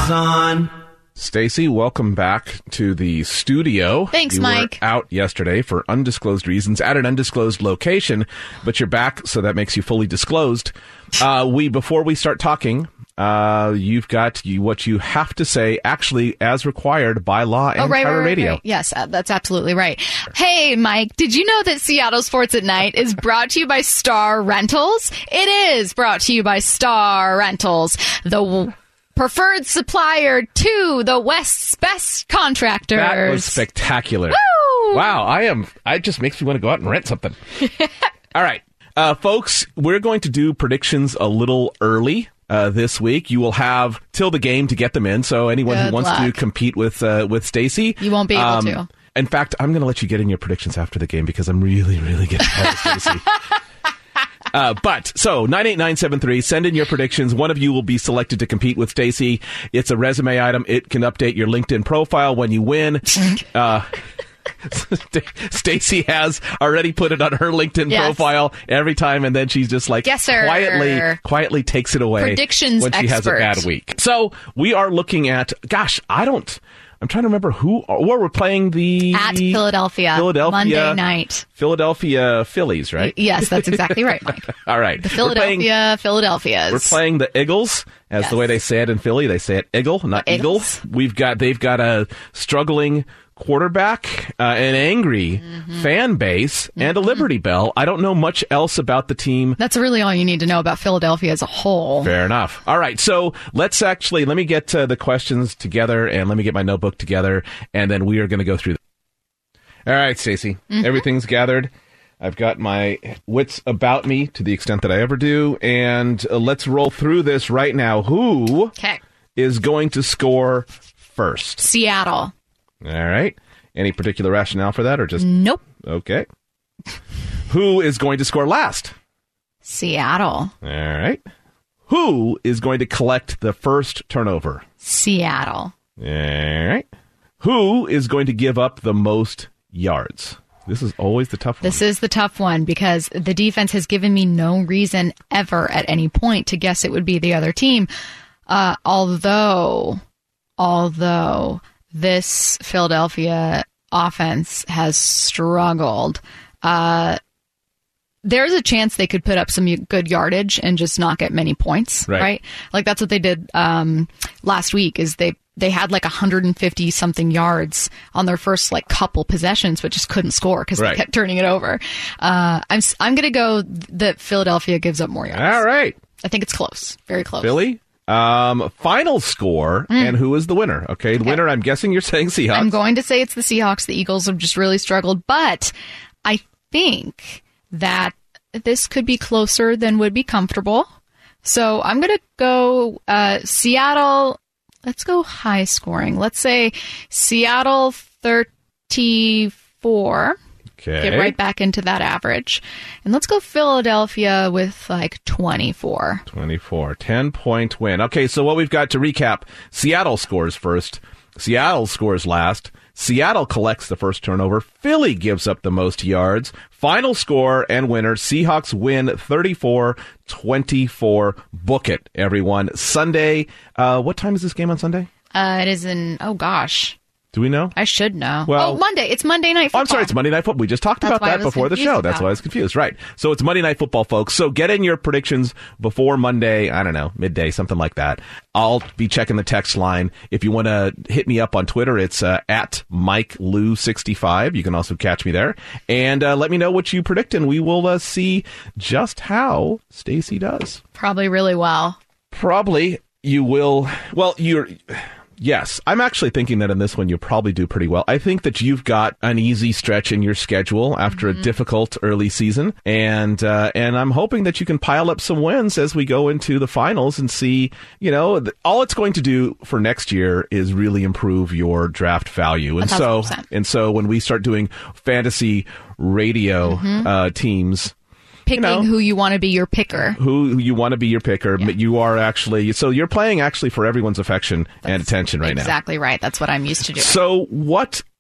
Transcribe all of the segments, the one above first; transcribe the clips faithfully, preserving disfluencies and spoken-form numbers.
on. Stacy, welcome back to the studio. Thanks, you Mike. Were out yesterday for undisclosed reasons at an undisclosed location, but you're back, so that makes you fully disclosed. Uh, we before we start talking, uh, you've got you, what you have to say, actually, as required by law and oh, right, Charter right, right, Radio. Right. Yes, uh, that's absolutely right. Hey, Mike, did you know that Seattle Sports at Night is brought to you by Star Rentals? It is brought to you by Star Rentals, the w- preferred supplier to the West's best contractors. That was spectacular. Woo! Wow, I am. It just makes me want to go out and rent something. All right, uh, folks, we're going to do predictions a little early. Uh, this week, you will have till the game to get them in. So anyone Good who wants luck. to compete with uh, with Stacy, You won't be able um, to. In fact, I'm going to let you get in your predictions after the game because I'm really, really getting tired of Stacy. Uh, but, so, nine eight nine seven three, send in your predictions. One of you will be selected to compete with Stacy. It's a resume item. It can update your LinkedIn profile when you win. uh, Stacy has already put it on her LinkedIn Yes. profile every time, and then she's just like Guesser. quietly, quietly takes it away Predictions when she has a expert. bad week. So, we are looking at, gosh, I don't... I'm trying to remember who, or we're playing the... At Philadelphia, Philadelphia Monday night. Philadelphia Phillies, right? Yes, that's exactly right, Mike. All right. The We're playing- Philadelphia Philadelphias. We're playing the Eagles, as Yes. the way they say it in Philly. They say it Eagle, not Eagles. Eagle. We've got they've got a struggling quarterback, uh, an angry Mm-hmm. fan base, and a Liberty Bell. I don't know much else about the team. That's really all you need to know about Philadelphia as a whole. Fair enough. All right, so let's actually let me get uh, the questions together, and let me get my notebook together, and then we are going to go through them. All right, Stacey, Mm-hmm. everything's gathered. I've got my wits about me to the extent that I ever do, and uh, let's roll through this right now. Who Okay. is going to score first? Seattle. All right. Any particular rationale for that, or just Nope. okay? Who is going to score last? Seattle. All right. Who is going to collect the first turnover? Seattle. All right. Who is going to give up the most yards? This is always the tough one. This is the tough one because the defense has given me no reason ever at any point to guess it would be the other team. Uh, although, although this Philadelphia offense has struggled, uh, there's a chance they could put up some good yardage and just not get many points, Right. right? Like that's what they did um, last week. Is they they had like one hundred fifty something yards on their first like couple possessions, but just couldn't score because Right. they kept turning it over. Uh, I'm s- I'm gonna go that Philadelphia gives up more yards. All right. I think it's close, very close. Philly. Um, final score, and who is the winner? Okay, the winner, I'm guessing you're saying Seahawks. I'm going to say it's the Seahawks. The Eagles have just really struggled, but I think that this could be closer than would be comfortable. So I'm going to go uh, Seattle. Let's go high scoring. Let's say Seattle thirty-four. Okay. Get right back into that average. And let's go Philadelphia with like twenty-four. twenty-four. ten-point win. Okay, so what we've got to recap, Seattle scores first. Seattle scores last. Seattle collects the first turnover. Philly gives up the most yards. Final score and winner, Seahawks win thirty-four twenty-four. Book it, everyone. Sunday, uh, what time is this game on Sunday? Uh, it is in, oh gosh, Do we know? I should know. Well- oh, Monday. It's Monday Night Oh, Football. I'm sorry, it's Monday Night Football. We just talked That's about why I that was before the confused show. That's about why I it. was confused. Right. So it's Monday Night Football, folks. So get in your predictions before Monday, I don't know, midday, something like that. I'll be checking the text line. If you want to hit me up on Twitter, it's uh, at Mike Lou sixty-five. You can also catch me there. And uh, let me know what you predict, and we will uh, see just how Stacy does. Probably really well. Probably you will. Well, you're. Yes, I'm actually thinking that in this one you'll probably do pretty well. I think that you've got an easy stretch in your schedule after Mm-hmm. a difficult early season, and uh, and I'm hoping that you can pile up some wins as we go into the finals and see. You know, th- all it's going to do for next year is really improve your draft value, and one so thousand percent. and so when we start doing fantasy radio Mm-hmm. uh, teams. Picking know. who you want to be your picker. Who you want to be your picker, Yeah. but you are actually so you're playing actually for everyone's affection and attention right now. Exactly right. That's what I'm used to doing. So what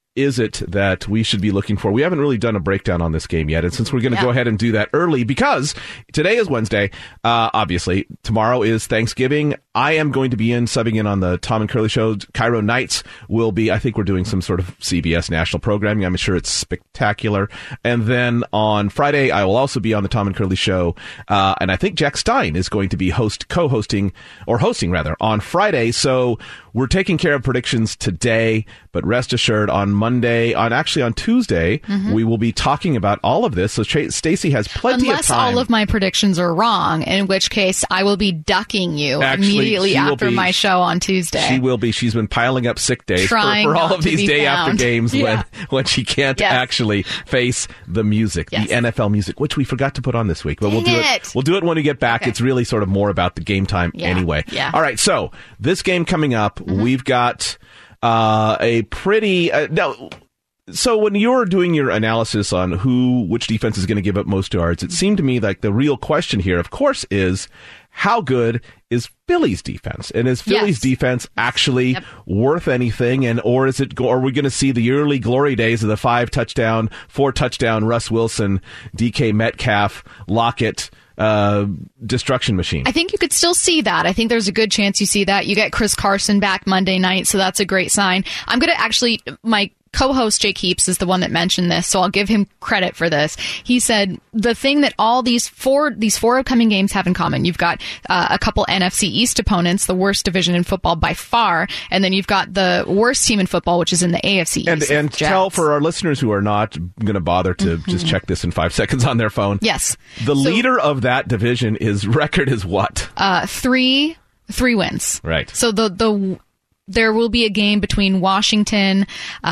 is it that we should be looking for? We haven't really done a breakdown on this game yet, and since we're going to yeah. go ahead and do that early, because today is Wednesday, uh, obviously, tomorrow is Thanksgiving. I am going to be in, subbing in on the Tom and Curly Show. Cairo Nights will be, I think we're doing some sort of C B S national programming. I'm sure it's spectacular. And then on Friday, I will also be on the Tom and Curly Show, uh, and I think Jack Stein is going to be host, co-hosting, or hosting rather, on Friday. So we're taking care of predictions today, but rest assured on Monday, on actually on Tuesday, mm-hmm. we will be talking about all of this. So Ch- Stacey has plenty Unless of time. Unless all of my predictions are wrong, in which case I will be ducking you actually, immediately after be, my show on Tuesday. She will be. She's been piling up sick days for, for all of these day found. after games yeah. when, when she can't yes. actually face the music, yes. the N F L music, which we forgot to put on this week. But Dang we'll do it. it. We'll do it when we get back. Okay. It's really sort of more about the game time yeah. anyway. Yeah. All right. So this game coming up, mm-hmm. we've got uh, a pretty uh, now. So when you're doing your analysis on who, which defense is going to give up most yards, it seemed to me like the real question here, of course, is how good is Philly's defense, and is Philly's yes. defense actually yep. worth anything, and or is it? Are we going to see the early glory days of the five touchdown, four touchdown Russ Wilson, D K Metcalf, Lockett? Uh, destruction machine. I think you could still see that. I think there's a good chance you see that. You get Chris Carson back Monday night, so that's a great sign. I'm going to actually, my co-host Jake Heaps is the one that mentioned this, so I'll give him credit for this. He said the thing that all these four these four upcoming games have in common, you've got uh, a couple N F C East opponents, the worst division in football by far, and then you've got the worst team in football, which is in the A F C East. And, and tell for our listeners who are not going to bother to mm-hmm. just check this in five seconds on their phone. Yes. The so, leader of that division, his record is what? Uh, three three wins. Right. So the the there will be a game between Washington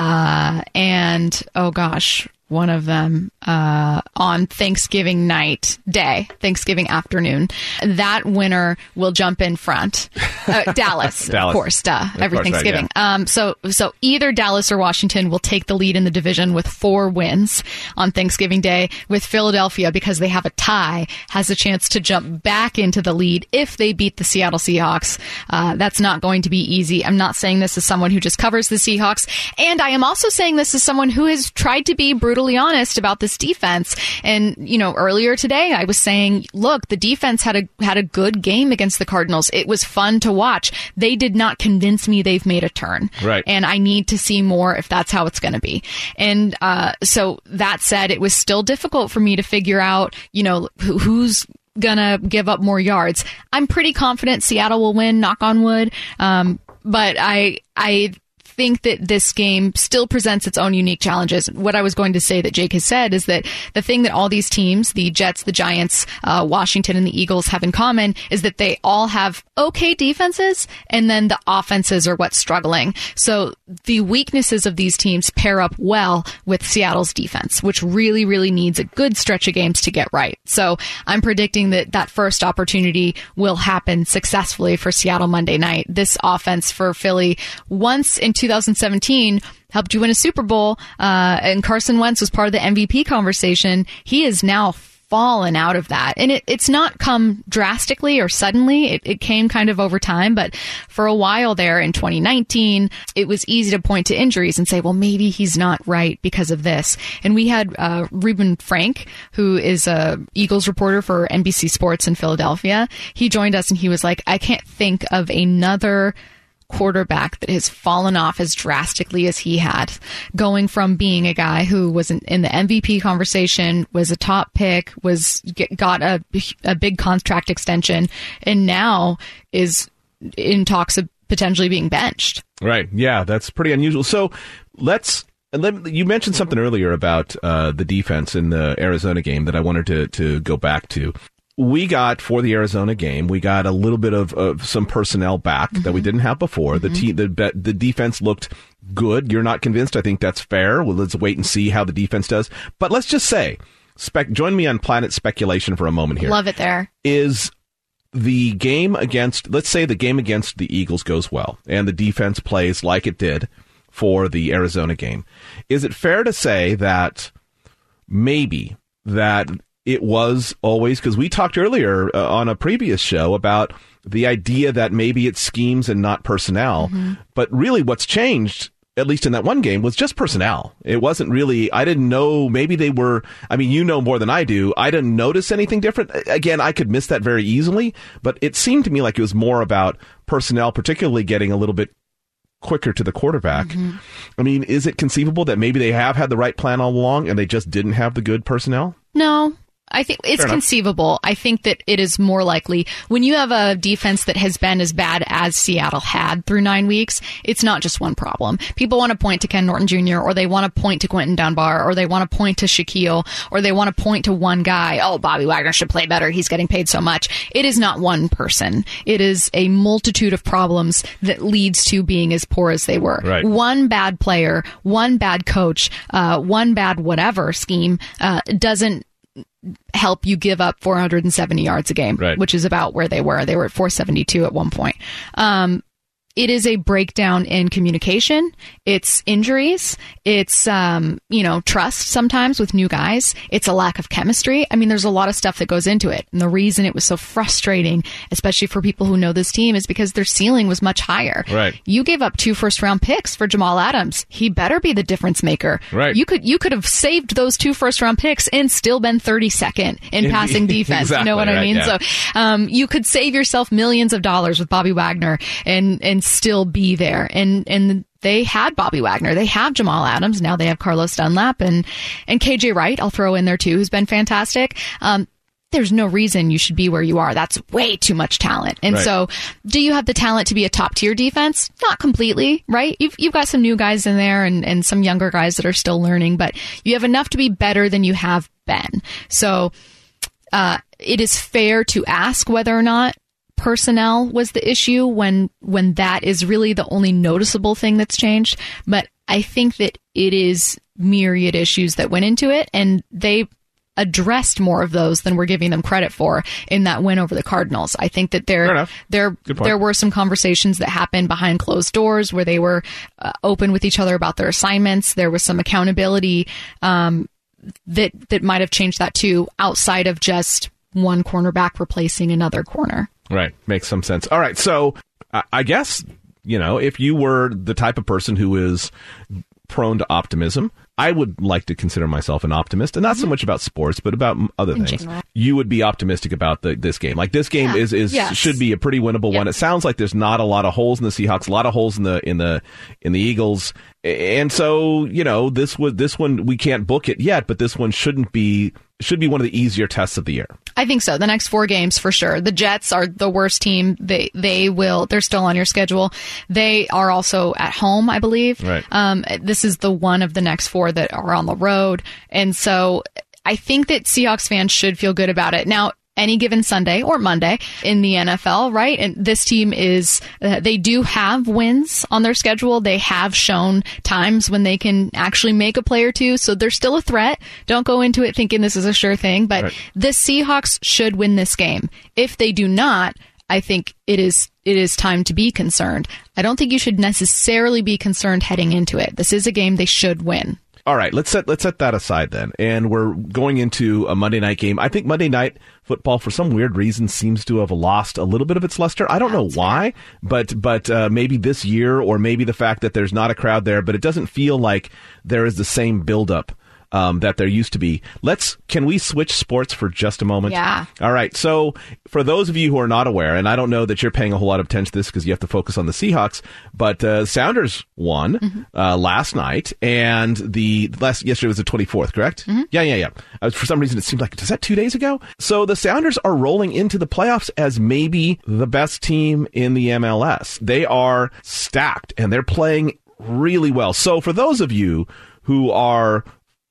uh, and, oh gosh, one of them uh, on Thanksgiving night day, Thanksgiving afternoon. That winner will jump in front. Uh, Dallas, Dallas, of course, duh, of every course, Thanksgiving. Right, yeah. um, so, so either Dallas or Washington will take the lead in the division with four wins on Thanksgiving Day, with Philadelphia, because they have a tie, has a chance to jump back into the lead if they beat the Seattle Seahawks. Uh, that's not going to be easy. I'm not saying this as someone who just covers the Seahawks, and I am also saying this as someone who has tried to be brutally honest about this defense. And, you know, earlier today I was saying, look, the defense had a had a good game against the Cardinals. It was fun to watch. They did not convince me they've made a turn. Right. And I need to see more if that's how it's going to be. And uh, so that said, it was still difficult for me to figure out, you know, who, who's gonna give up more yards. I'm pretty confident Seattle will win, knock on wood. Um, but I, I, think that this game still presents its own unique challenges. What I was going to say that Jake has said is that the thing that all these teams, the Jets, the Giants, uh, Washington, and the Eagles have in common is that they all have okay defenses, and then the offenses are what's struggling. So the weaknesses of these teams pair up well with Seattle's defense, which really, really needs a good stretch of games to get right. So I'm predicting that that first opportunity will happen successfully for Seattle Monday night. This offense for Philly, once in two thousand seventeen, helped you win a Super Bowl, uh, and Carson Wentz was part of the M V P conversation. He is now fallen out of that. And it, it's not come drastically or suddenly. It, it came kind of over time. But for a while there in twenty nineteen, it was easy to point to injuries and say, well, maybe he's not right because of this. And we had uh, Reuben Frank, who is a Eagles reporter for N B C Sports in Philadelphia. He joined us and he was like, I can't think of another quarterback that has fallen off as drastically as he had, going from being a guy who was in, in the M V P conversation, was a top pick, was got a, a big contract extension, and now is in talks of potentially being benched. Right. Yeah, that's pretty unusual. So let's let, you mentioned something earlier about uh, the defense in the Arizona game that I wanted to, to go back to. We got, for the Arizona game, we got a little bit of, of some personnel back mm-hmm. that we didn't have before. Mm-hmm. The team, the the defense looked good. You're not convinced? I think that's fair. Well, let's wait and see how the defense does. But let's just say, spec, join me on Planet Speculation for a moment here. Love it there. Is the game against, let's say the game against the Eagles goes well, and the defense plays like it did for the Arizona game. Is it fair to say that maybe that it was always, because we talked earlier uh, on a previous show about the idea that maybe it's schemes and not personnel, mm-hmm. but really what's changed at least in that one game, was just personnel. It wasn't really, I didn't know, maybe they were, I mean, you know more than I do. I didn't notice anything different. Again, I could miss that very easily, but it seemed to me like it was more about personnel, particularly getting a little bit quicker to the quarterback. Mm-hmm. I mean, is it conceivable that maybe they have had the right plan all along and they just didn't have the good personnel? No. I think it's conceivable. I think that it is more likely when you have a defense that has been as bad as Seattle had through nine weeks, it's not just one problem. People want to point to Ken Norton Junior or they want to point to Quentin Dunbar or they want to point to Shaquille or they want to point to one guy. Oh, Bobby Wagner should play better. He's getting paid so much. It is not one person. It is a multitude of problems that leads to being as poor as they were. Right. One bad player, one bad coach, uh, one bad whatever scheme uh, doesn't help you give up four hundred seventy yards a game, right. which is about where they were. They were at four seventy-two at one point. Um, it is a breakdown in communication. It's injuries. It's, um, you know, trust sometimes with new guys. It's a lack of chemistry. I mean, there's a lot of stuff that goes into it. And the reason it was so frustrating, especially for people who know this team, is because their ceiling was much higher. Right. You gave up two first round picks for Jamal Adams. He better be the difference maker. Right. You could, you could have saved those two first round picks and still been thirty-second in passing defense. Exactly, you know what right, I mean? yeah. So, um, you could save yourself millions of dollars with Bobby Wagner and, and still be there. And, and they had Bobby Wagner. They have Jamal Adams. Now they have Carlos Dunlap and, and K J Wright. I'll throw in there too, who's been fantastic. Um, there's no reason you should be where you are. That's way too much talent. And right. so do you have the talent to be a top tier defense? Not completely, right? You've, you've got some new guys in there and, and some younger guys that are still learning, but you have enough to be better than you have been. So, uh, it is fair to ask whether or not personnel was the issue when when that is really the only noticeable thing that's changed. But I think that it is myriad issues that went into it, and they addressed more of those than we're giving them credit for in that win over the Cardinals. I think that there there there were some conversations that happened behind closed doors where they were uh, open with each other about their assignments. There was some accountability um, that that might have changed that too, outside of just one cornerback replacing another corner. Right. Makes some sense. All right. So uh, I guess, you know, if you were the type of person who is prone to optimism, I would like to consider myself an optimist, and not mm-hmm. so much about sports, but about other In things. general. You would be optimistic about the, this game. Like this game yeah. is, is yes. should be a pretty winnable yes. one. It sounds like there's not a lot of holes in the Seahawks, a lot of holes in the in the in the Eagles, and so you know this would this one we can't book it yet, but this one shouldn't be should be one of the easier tests of the year. I think so. The next four games for sure. The Jets are the worst team. They they will. They're still on your schedule. They are also at home, I believe. Right. Um, this is the one of the next four that are on the road, and so I think that Seahawks fans should feel good about it. Now, any given Sunday or Monday in the N F L, right? And this team is, uh, they do have wins on their schedule. They have shown times when they can actually make a play or two. So they're still a threat. Don't go into it thinking this is a sure thing, but right. the Seahawks should win this game. If they do not, I think it is it is time to be concerned. I don't think you should necessarily be concerned heading into it. This is a game they should win. All right, let's set let's set that aside then, and we're going into a Monday night game. I think Monday night football, for some weird reason, seems to have lost a little bit of its luster. I don't know why, but but uh, maybe this year, or maybe the fact that there's not a crowd there, but it doesn't feel like there is the same buildup um, that there used to be. Let's can we switch sports for just a moment? Yeah. All right. So for those of you who are not aware, and I don't know that you're paying a whole lot of attention to this because you have to focus on the Seahawks, but uh, Sounders won mm-hmm. uh, last night, and the last yesterday was the twenty-fourth, correct? Mm-hmm. Yeah, yeah, yeah. Uh, for some reason, it seemed like, is that two days ago? So the Sounders are rolling into the playoffs as maybe the best team in the M L S. They are stacked, and they're playing really well. So for those of you who are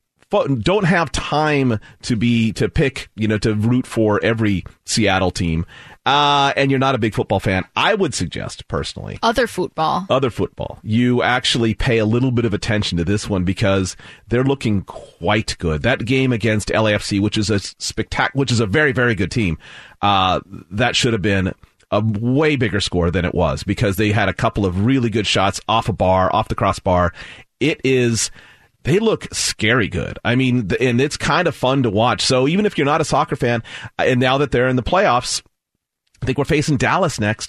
don't have time to be to pick, you know, to root for every Seattle team, uh, and you're not a big football fan, I would suggest personally other football. Other football. You actually pay a little bit of attention to this one because they're looking quite good. That game against L A F C, which is a spectac- which is a very very good team, uh, that should have been a way bigger score than it was because they had a couple of really good shots off a bar, off the crossbar. It is. They look scary good. I mean, and it's kind of fun to watch. So even if you're not a soccer fan, and now that they're in the playoffs, I think we're facing Dallas next.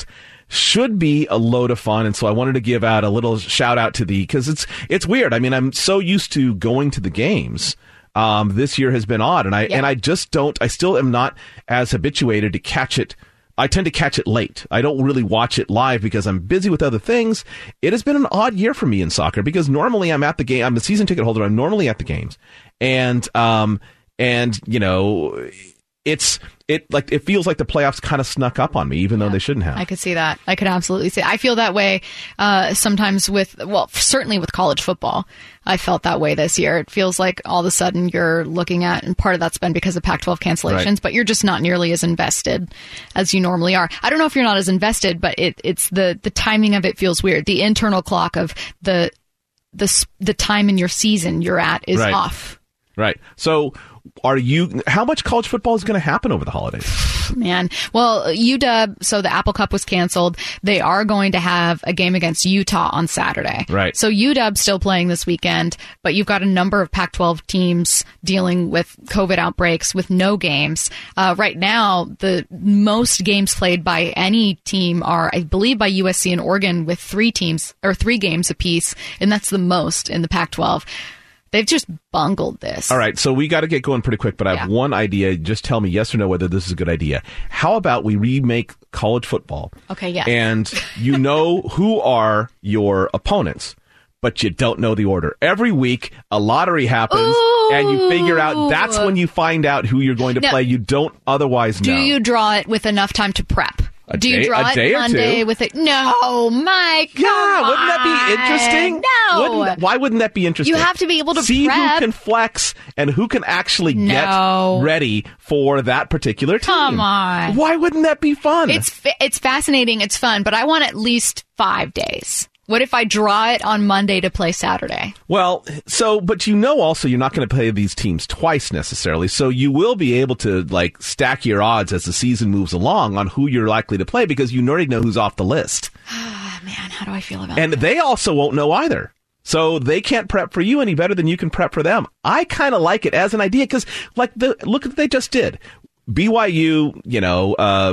should be a load of fun. And so I wanted to give out a little shout out to the, because it's it's weird. I mean, I'm so used to going to the games. Um, this year has been odd, and I yeah. and I just don't. I still am not as habituated to catch it. I tend to catch it late. I don't really watch it live because I'm busy with other things. It has been an odd year for me in soccer because normally I'm at the game. I'm a season ticket holder. I'm normally at the games, and um and you know, it's it like it feels like the playoffs kind of snuck up on me, even yeah, though they shouldn't have. I could see that. I could absolutely see. I feel that way uh, sometimes with well, certainly with college football. I felt that way this year. It feels like all of a sudden you're looking at, and part of that's been because of Pac twelve cancellations, right. but you're just not nearly as invested as you normally are. I don't know if you're not as invested, but it, it's the, the timing of it feels weird. The internal clock of the the the time in your season you're at is right. off. Right. So are you, how much college football is going to happen over the holidays? Man. Well, U W, so the Apple Cup was canceled. They are going to have a game against Utah on Saturday. Right. So U W still playing this weekend, but you've got a number of Pac twelve teams dealing with COVID outbreaks with no games. Uh, right now, the most games played by any team are, I believe, by U S C and Oregon with three teams or three games apiece, and that's the most in the Pac twelve. They've just bungled this. All right, so we got to get going pretty quick, but I have yeah. one idea. Just tell me yes or no whether this is a good idea. How about we remake college football? Okay, yeah. And you know who are your opponents, but you don't know the order. Every week, a lottery happens, Ooh. and you figure out, that's when you find out who you're going to no. play. You don't otherwise know. Do you draw it with enough time to prep? A Do day, you draw a day it Monday or two. with it? No, Mike. Come yeah, wouldn't on. that be interesting? No. Wouldn't that, why wouldn't that be interesting? You have to be able to see prep. who can flex and who can actually no. get ready for that particular team. Come on. Why wouldn't that be fun? It's fa- it's fascinating. It's fun, but I want at least five days. What if I draw it on Monday to play Saturday? Well, so, but you know also you're not going to play these teams twice necessarily, so you will be able to, like, stack your odds as the season moves along on who you're likely to play because you already know who's off the list. Man, how do I feel about and that? And they also won't know either. So they can't prep for you any better than you can prep for them. I kind of like it as an idea because, like, the look at what they just did. B Y U, you know, uh,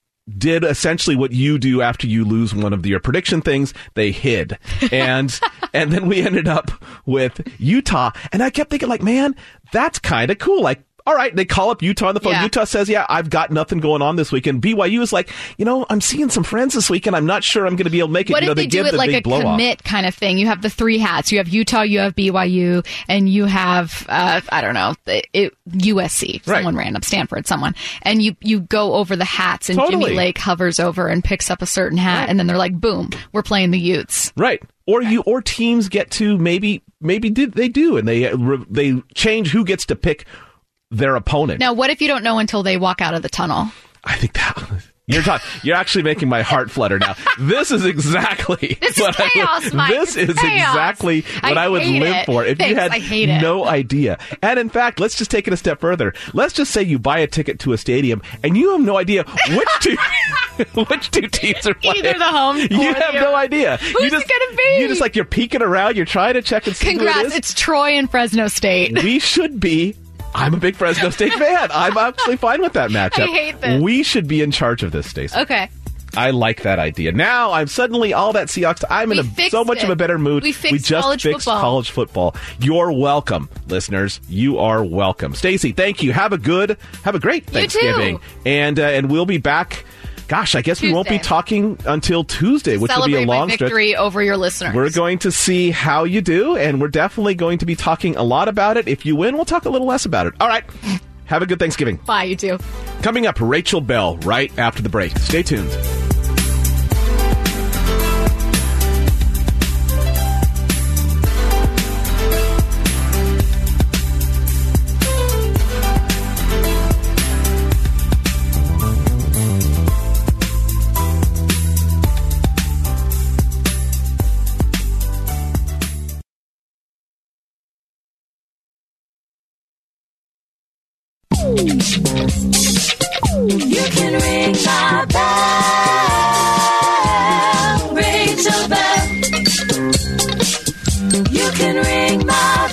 did essentially what you do after you lose one of the, your prediction things. They hid. And and then we ended up with Utah. And I kept thinking, like, man, that's kind of cool. Like, all right, they call up Utah on the phone. Yeah. Utah says, yeah, I've got nothing going on this weekend. B Y U is like, you know, I'm seeing some friends this weekend. I'm not sure I'm going to be able to make it. What you know, if they, they do give it the like big a blow commit off. kind of thing? You have the three hats. You have Utah, you have B Y U, and you have, uh, I don't know, it, it, U S C, someone right. random, Stanford, someone. And you, you go over the hats, and totally. Jimmy Lake hovers over and picks up a certain hat, right. and then they're like, boom, we're playing the Utes. Right. Or you, or teams get to maybe, maybe did they do, and they they change who gets to pick their opponent. Now, what if you don't know until they walk out of the tunnel? I think that you're talking. You're actually making my heart flutter now. This is exactly this what is chaos, I would, Mike. This it's is chaos. exactly what I, I would live it. for if Thanks, you had I hate it. no idea. And in fact, let's just take it a step further. Let's just say you buy a ticket to a stadium and you have no idea which two which two teams are playing. Either the home. You or have the no idea. Who's you just, it gonna be? You just like you're peeking around. You're trying to check and see Congrats! who it is. It's Troy and Fresno State. We should be. I'm a big Fresno State fan. I'm actually fine with that matchup. I hate this. We should be in charge of this, Stacey. Okay. I like that idea. Now I'm suddenly all that Seahawks. I'm we in a, so much it. of a better mood. We, fixed we just college fixed football. college football. You're welcome, listeners. You are welcome. Stacey, thank you. Have a good, have a great Thanksgiving. You too. And uh, and we'll be back. Gosh, I guess Tuesday. we won't be talking until Tuesday, which Celebrate will be a long my victory stretch. over your listeners. We're going to see how you do, and we're definitely going to be talking a lot about it. If you win, we'll talk a little less about it. All right. Have a good Thanksgiving. Bye, you too. Coming up, Rachel Bell right after the break. Stay tuned. You can ring my bell, Rachel Bell. You can ring my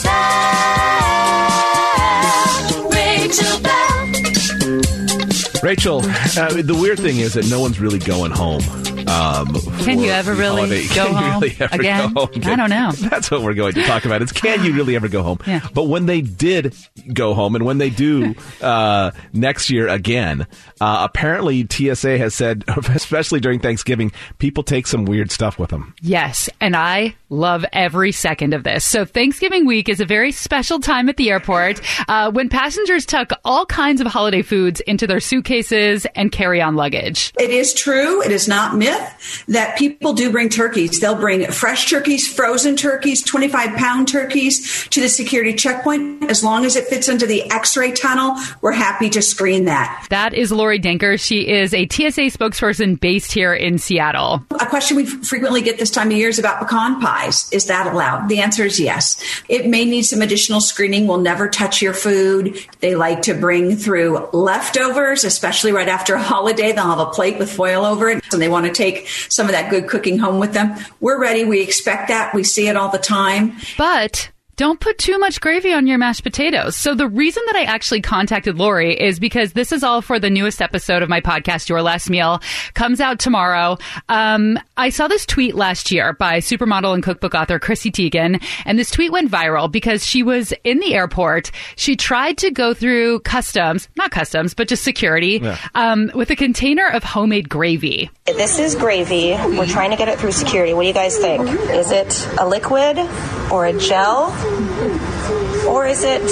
bell, Rachel Bell. Rachel, uh, the weird thing is that no one's really going home. Um, Can for you ever the really holiday. go Can you home really ever again? go home? I don't know. That's what we're going to talk about. Is can you really ever go home? Yeah. But when they did go home, and when they do uh, next year again, uh, apparently T S A has said, especially during Thanksgiving, people take some weird stuff with them. Yes, and I love every second of this. So Thanksgiving week is a very special time at the airport uh, when passengers tuck all kinds of holiday foods into their suitcases and carry-on luggage. It is true, it is not myth, that people do bring turkeys. They'll bring fresh turkeys, frozen turkeys, twenty-five pound turkeys to the security checkpoint. As long as it fits into the X-ray tunnel, we're happy to screen that. That is Lori Denker. She is a T S A spokesperson based here in Seattle. A question we frequently get this time of year is about pecan pies. Is that allowed? The answer is yes. It may need some additional screening. We'll never touch your food. They like to bring through leftovers, especially right after a holiday. They'll have a plate with foil over it, and they want to take some of that good cooking home with them. We're ready. We expect that. We see it all the time. But don't put too much gravy on your mashed potatoes. So the reason that I actually contacted Lori is because this is all for the newest episode of my podcast, Your Last Meal. Comes out tomorrow. Um, I saw this tweet last year by supermodel and cookbook author Chrissy Teigen, and this tweet went viral because she was in the airport. She tried to go through customs, not customs, but just security, Yeah. um, with a container of homemade gravy. This is gravy. We're trying to get it through security. What do you guys think? Is it a liquid or a gel? Or is it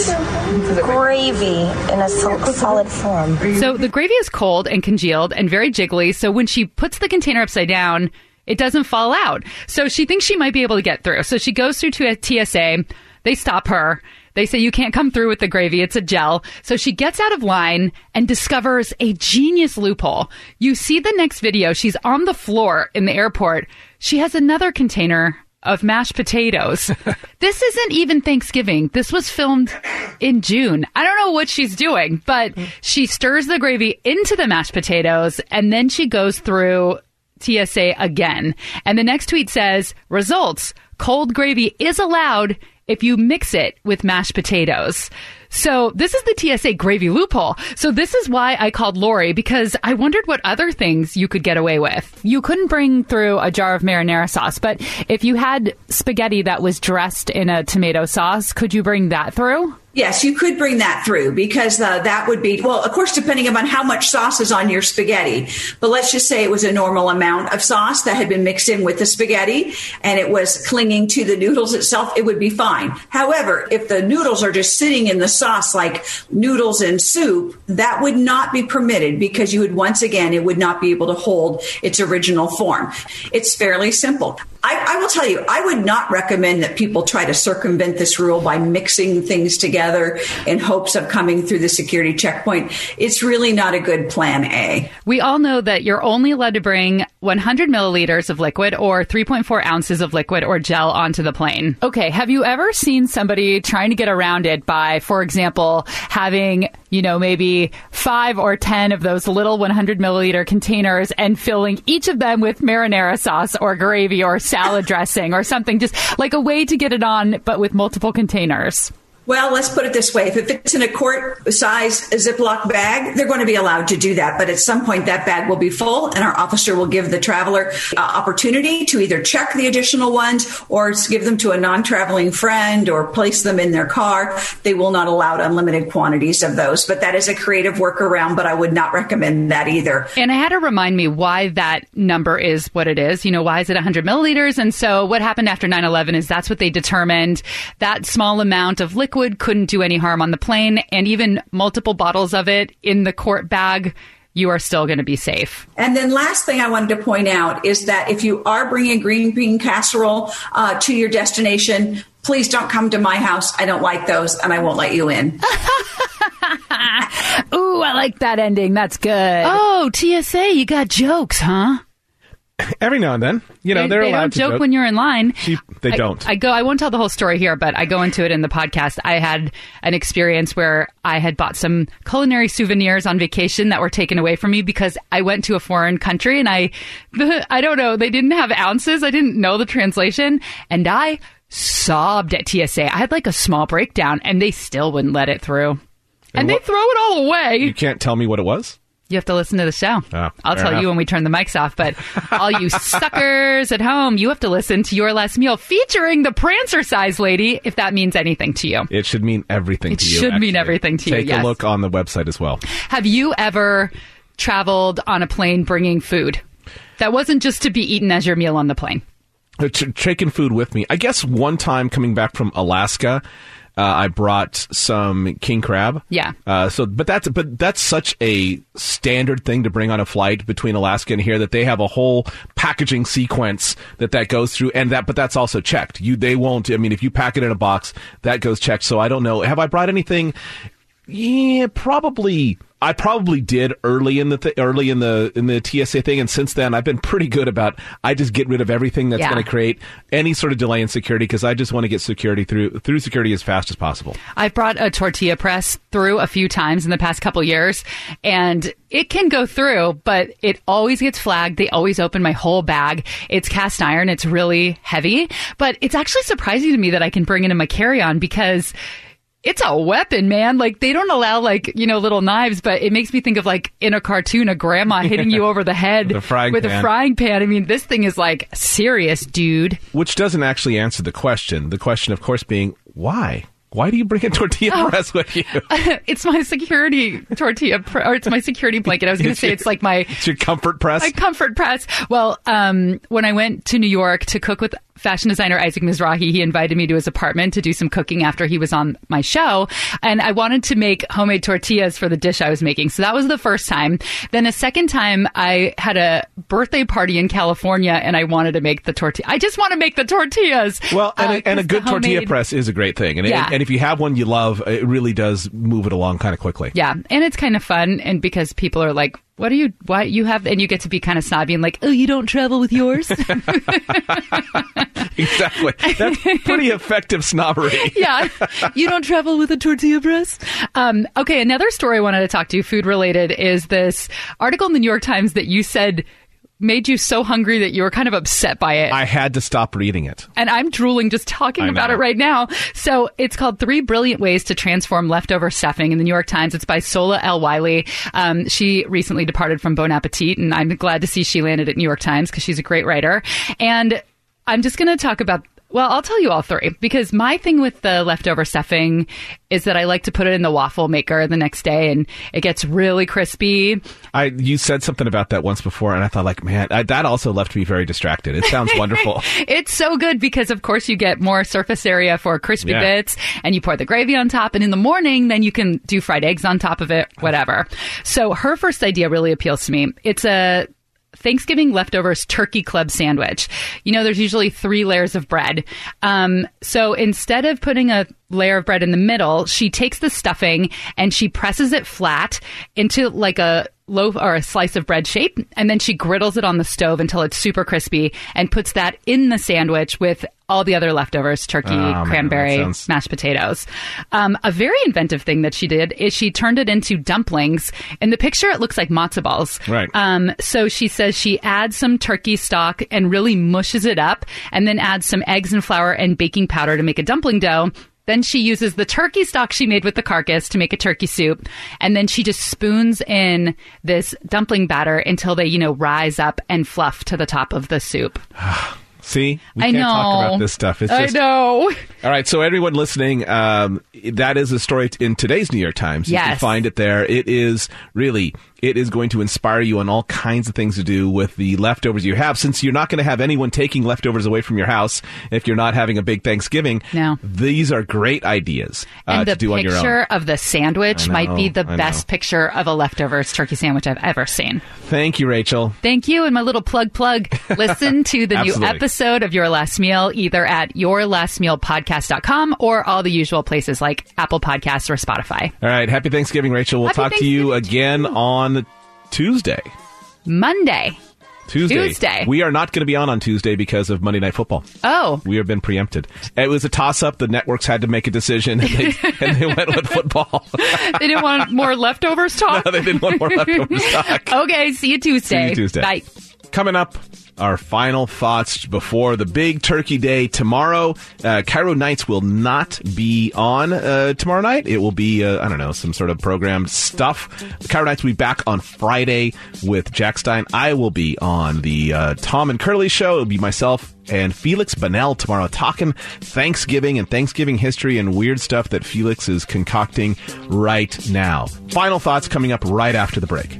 gravy in a sol- solid form? So the gravy is cold and congealed and very jiggly. So when she puts the container upside down, it doesn't fall out. So she thinks she might be able to get through. So she goes through to a T S A. They stop her. They say, you can't come through with the gravy. It's a gel. So she gets out of line and discovers a genius loophole. You see the next video. She's on the floor in the airport. She has another container of mashed potatoes. This isn't even Thanksgiving. This was filmed in June. I don't know what she's doing, but she stirs the gravy into the mashed potatoes, and then she goes through T S A again. And the next tweet says, results, cold gravy is allowed if you mix it with mashed potatoes. So this is the T S A gravy loophole. So this is why I called Lori, because I wondered what other things you could get away with. You couldn't bring through a jar of marinara sauce, but if you had spaghetti that was dressed in a tomato sauce, could you bring that through? Yes, you could bring that through because uh, that would be, well, of course, depending upon how much sauce is on your spaghetti. But let's just say it was a normal amount of sauce that had been mixed in with the spaghetti and it was clinging to the noodles itself, it would be fine. However, if the noodles are just sitting in the sauce like noodles in soup, that would not be permitted because you would, once again, it would not be able to hold its original form. It's fairly simple. I, I will tell you, I would not recommend that people try to circumvent this rule by mixing things together in hopes of coming through the security checkpoint. It's really not a good plan A. We all know that you're only allowed to bring one hundred milliliters of liquid or three point four ounces of liquid or gel onto the plane. Okay, have you ever seen somebody trying to get around it by, for example, having, you know, maybe five or ten of those little one hundred milliliter containers and filling each of them with marinara sauce or gravy or salad dressing or something, just like a way to get it on, but with multiple containers? Well, let's put it this way. If it fits in a quart-size Ziploc bag, they're going to be allowed to do that. But at some point, that bag will be full, and our officer will give the traveler uh, opportunity to either check the additional ones or give them to a non-traveling friend or place them in their car. They will not allow unlimited quantities of those. But that is a creative workaround, but I would not recommend that either. And I had to remind me why that number is what it is. You know, why is it one hundred milliliters? And so what happened after nine eleven is that's what they determined. That small amount of liquid couldn't do any harm on the plane, and even multiple bottles of it in the quart bag, you are still going to be safe. And then last thing I wanted to point out is that if you are bringing green bean casserole uh, to your destination, please don't come to my house. I don't like those, and I won't let you in. Ooh, I like that ending. That's good. Oh, T S A, you got jokes, huh? Every now and then, you know, they, they're they allowed don't to joke, joke when you're in line. She, they I, don't. I go. I won't tell the whole story here, but I go into it in the podcast. I had an experience where I had bought some culinary souvenirs on vacation that were taken away from me because I went to a foreign country and I, I don't know, they didn't have ounces. I didn't know the translation, and I sobbed at T S A. I had like a small breakdown, and they still wouldn't let it through. And, And they what- throw it all away. You can't tell me what it was? You have to listen to the show. Oh, I'll fair tell enough. you when we turn the mics off, but all you suckers at home, you have to listen to Your Last Meal featuring the Prancer Size Lady, if that means anything to you. It should mean everything It to you. should mean actually. everything to you, Take yes. a look on the website as well. Have you ever traveled on a plane bringing food that wasn't just to be eaten as your meal on the plane? T- taking food with me. I guess one time coming back from Alaska, uh, I brought some king crab. Yeah. Uh, so, but that's but that's such a standard thing to bring on a flight between Alaska and here that they have a whole packaging sequence that that goes through, and that but that's also checked. You they won't. I mean, if you pack it in a box, that goes checked. So I don't know. Have I brought anything? Yeah, probably. I probably did early in the th- early in the in the T S A thing, and since then I've been pretty good about I just get rid of everything that's Yeah. going to create any sort of delay in security because I just want to get security through through security as fast as possible. I've brought a tortilla press through a few times in the past couple years, and it can go through, but it always gets flagged. They always open my whole bag. It's cast iron. It's really heavy, but it's actually surprising to me that I can bring it in my carry-on because it's a weapon, man. Like, they don't allow, like, you know, little knives, but it makes me think of, like, in a cartoon, a grandma hitting you over the head With a frying with pan. a frying pan. I mean, this thing is, like, serious, dude. Which doesn't actually answer the question. The question, of course, being why? Why do you bring a tortilla Oh. press with you? It's my security tortilla, pr- or it's my security blanket. I was going to say it's like my It's your comfort press. my comfort press. Well, um, when I went to New York to cook with fashion designer Isaac Mizrahi, he invited me to his apartment to do some cooking after he was on my show. And I wanted to make homemade tortillas for the dish I was making. So that was the first time. Then a second time, I had a birthday party in California and I wanted to make the tortilla. I just want to make the tortillas. Well, and, Uh, a, and a 'cause good the tortilla homemade- press is a great thing. And, Yeah. and, and if you have one you love, it really does move it along kind of quickly. Yeah, and it's kind of fun, and because people are like, "What are you? Why you have?" And you get to be kind of snobby and like, "Oh, you don't travel with yours." Exactly. That's pretty effective snobbery. Yeah, you don't travel with a tortilla press. Um, okay, another story I wanted to talk to you, food related, is this article in the New York Times that you said made you so hungry that you were kind of upset by it. I had to stop reading it. And I'm drooling just talking I about know. it right now. So it's called Three Brilliant Ways to Transform Leftover Stuffing in the New York Times. It's by Sola L. Wiley. Um, she recently departed from Bon Appetit, and I'm glad to see she landed at New York Times because she's a great writer. And I'm just going to talk about, well, I'll tell you all three, because my thing with the leftover stuffing is that I like to put it in the waffle maker the next day, and it gets really crispy. I you said something about that once before, and I thought, like, man, I, that also left me very distracted. It sounds wonderful. It's so good because, of course, you get more surface area for crispy Yeah. bits, and you pour the gravy on top. And in the morning, then you can do fried eggs on top of it, whatever. So her first idea really appeals to me. It's a Thanksgiving leftovers turkey club sandwich. You know, there's usually three layers of bread. Um, so instead of putting a layer of bread in the middle, she takes the stuffing and she presses it flat into like a loaf or a slice of bread shape, and then she griddles it on the stove until it's super crispy and puts that in the sandwich with all the other leftovers, turkey, Oh, man, cranberry, that sounds- mashed potatoes. Um, a very inventive thing that she did is she turned it into dumplings. In the picture, it looks like matzo balls. Right. Um, so she says she adds some turkey stock and really mushes it up, and then adds some eggs and flour and baking powder to make a dumpling dough. Then she uses the turkey stock she made with the carcass to make a turkey soup. And then she just spoons in this dumpling batter until they, you know, rise up and fluff to the top of the soup. See? We I can't know. talk about this stuff. It's I just, know. All right, so everyone listening, um, that is a story in today's New York Times. You can Yes. find it there. It is really, it is going to inspire you on all kinds of things to do with the leftovers you have, since you're not going to have anyone taking leftovers away from your house if you're not having a big Thanksgiving. No. These are great ideas uh, And the to do on your own. picture of the sandwich I might be know, the I best know. picture of a leftovers turkey sandwich I've ever seen. Thank you, Rachel. Thank you. And my little plug plug. Listen to the new Absolutely. episode of Your Last Meal either at your last meal podcast dot com or all the usual places like Apple Podcasts or Spotify. All right, happy Thanksgiving, Rachel. We'll Happy talk to you Thanksgiving again on Tuesday. Monday. Tuesday. Tuesday. We are not going to be on on Tuesday because of Monday Night Football. Oh, We have been preempted. It was a toss-up. The networks had to make a decision, and they, and they went with football. they didn't want more leftovers talk? They didn't want more leftover stock. Okay, see you Tuesday. See you Tuesday. Bye. Coming up, our final thoughts before the big turkey day tomorrow. Uh, Cairo Nights will not be on uh, tomorrow night. It will be, uh, I don't know, some sort of programmed stuff. Cairo Nights will be back on Friday with Jack Stein. I will be on the uh, Tom and Curly show. It'll be myself and Felix Bonnell tomorrow talking Thanksgiving and Thanksgiving history and weird stuff that Felix is concocting right now. Final thoughts coming up right after the break.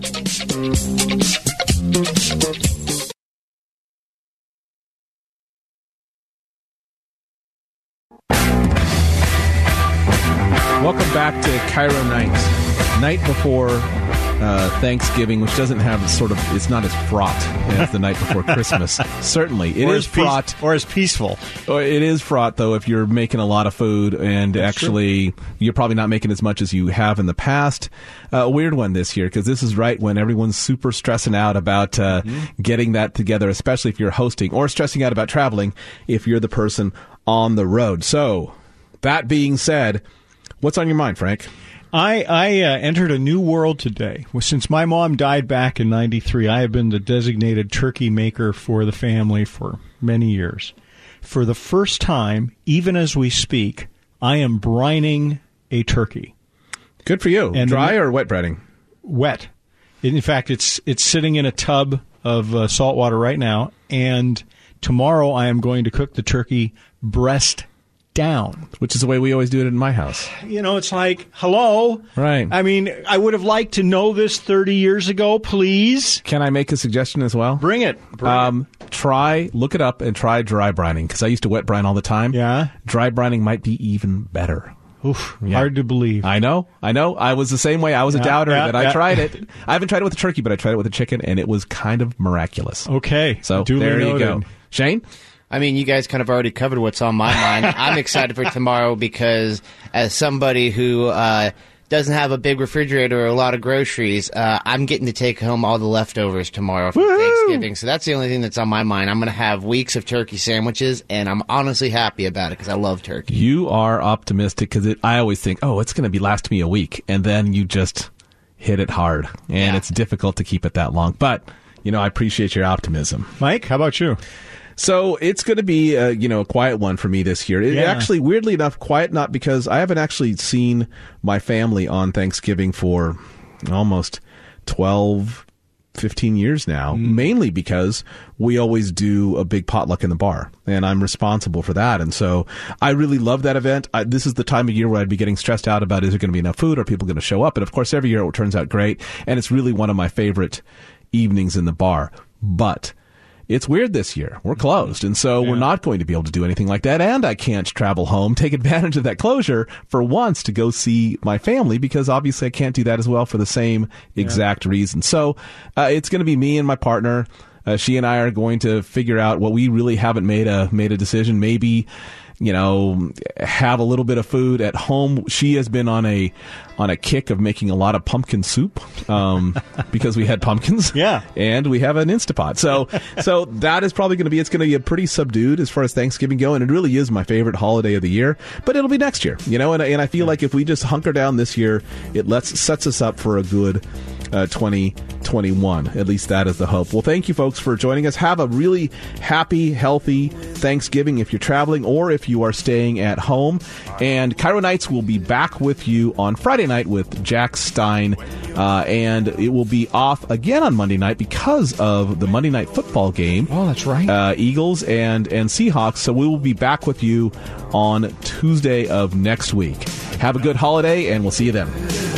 Welcome back to Cairo Nights. Night before uh, Thanksgiving, which doesn't have sort of, it's not as fraught as the night before Christmas. Certainly. It or is as peace- fraught. Or as peaceful. Or it is fraught, though, if you're making a lot of food and That's actually true. You're probably not making as much as you have in the past. Uh, a weird one this year, because this is right when everyone's super stressing out about uh, mm-hmm. getting that together, especially if you're hosting, or stressing out about traveling if you're the person on the road. So, that being said, what's on your mind, Frank? I, I uh, entered a new world today. Well, since my mom died back in ninety-three, I have been the designated turkey maker for the family for many years. For the first time, even as we speak, I am brining a turkey. Good for you. And Dry or wet breading? Wet. In fact, it's it's sitting in a tub of uh, salt water right now, and tomorrow I am going to cook the turkey breast down. Which is the way we always do it in my house. You know, it's like, hello? Right. I mean, I would have liked to know this thirty years ago, please. Can I make a suggestion as well? Bring it. Bring um, it. Try, look it up and try dry brining, because I used to wet brine all the time. Yeah. Dry brining might be even better. Oof, yeah. Hard to believe. I know, I know. I was the same way. I was a yeah, doubter yeah, that I yeah. tried it. I haven't tried it with the turkey, but I tried it with the chicken, and it was kind of miraculous. Okay. So Duly there you noted. go. Shane? I mean, you guys kind of already covered what's on my mind. I'm excited for tomorrow because as somebody who uh, doesn't have a big refrigerator or a lot of groceries, uh, I'm getting to take home all the leftovers tomorrow for Thanksgiving. So that's the only thing that's on my mind. I'm going to have weeks of turkey sandwiches, and I'm honestly happy about it because I love turkey. You are optimistic because I always think, oh, it's going to be last me a week. And then you just hit it hard. And Yeah. it's difficult to keep it that long. But, you know, I appreciate your optimism. Mike, how about you? So it's going to be, uh, you know, a quiet one for me this year. It Yeah. actually, weirdly enough, quiet not because I haven't actually seen my family on Thanksgiving for almost twelve, fifteen years now, Mm. mainly because we always do a big potluck in the bar, and I'm responsible for that. And so I really love that event. I, this is the time of year where I'd be getting stressed out about, is there going to be enough food? Are people going to show up? And of course, every year it turns out great, and it's really one of my favorite evenings in the bar. But it's weird this year. We're closed, and so Yeah. we're not going to be able to do anything like that, and I can't travel home, take advantage of that closure for once to go see my family, because obviously I can't do that as well for the same exact reason. So uh, it's going to be me and my partner. Uh, she and I are going to figure out what we really haven't made a made a decision. Maybe, you know, have a little bit of food at home. She has been on a on a kick of making a lot of pumpkin soup um, because we had pumpkins. Yeah. And we have an Instapot. So so that is probably going to be, it's going to be a pretty subdued as far as Thanksgiving go. And it really is my favorite holiday of the year. But it'll be next year, you know, and, and I feel like if we just hunker down this year, it lets sets us up for a good uh, twenty twenty-one. At least that is the hope. Well, thank you, folks, for joining us. Have a really happy, healthy Thanksgiving if you're traveling or if you are staying at home. And Cairo Nights will be back with you on Friday night with Jack Stein, uh, and it will be off again on Monday night because of the Monday night football game. Oh, that's right. Uh, Eagles and, and Seahawks. So we will be back with you on Tuesday of next week. Have a good holiday, and we'll see you then.